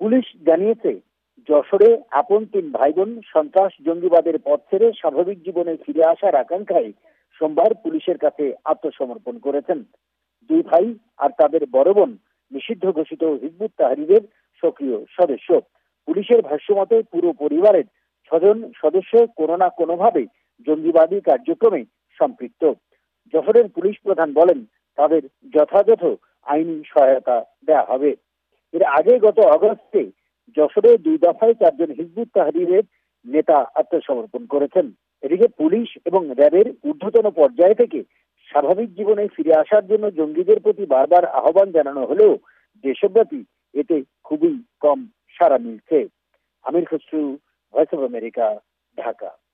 Police জানিয়েছে, যশোরে আপন 3 ভাই বোন সন্ত্রাস জঙ্গিবাদের পথ ছেড়ে স্বাভাবিক জীবনে ফিরে আসার আকাঙ্ক্ষায় সোমবার পুলিশের কাছে আত্মসমর্পণ করেছেন। 2 ভাই আর তাদের বড় বোন নিষিদ্ধ ঘোষিত হিজবুত তাহরীরের সক্রিয় সদস্য। পুলিশের ভাষ্যমতে পুরো পরিবারের 6 জন সদস্য কোনো না কোনোভাবে জঙ্গিবাদী কার্যক্রমে সম্পৃক্ত। যশোরের পুলিশ প্রধান বলেন, তাদের যথাযথ আইনি সহায়তা দেওয়া হবে। এর আগে গত আগস্টে যশোরে 2 দফায় 4 জন হিজবুত তাহরীরের নেতা আত্মসমর্পণ করেছেন। এদিকে পুলিশ এবং র্যাবের ঊর্ধ্বতন পর্যায় থেকে স্বাভাবিক জীবনে ফিরে আসার জন্য জঙ্গিদের প্রতি বারবার আহ্বান জানানো হলেও দেশব্যাপী এতে খুবই কম সাড়া মিলছে। Amir Khasru, voice of America, Dhaka.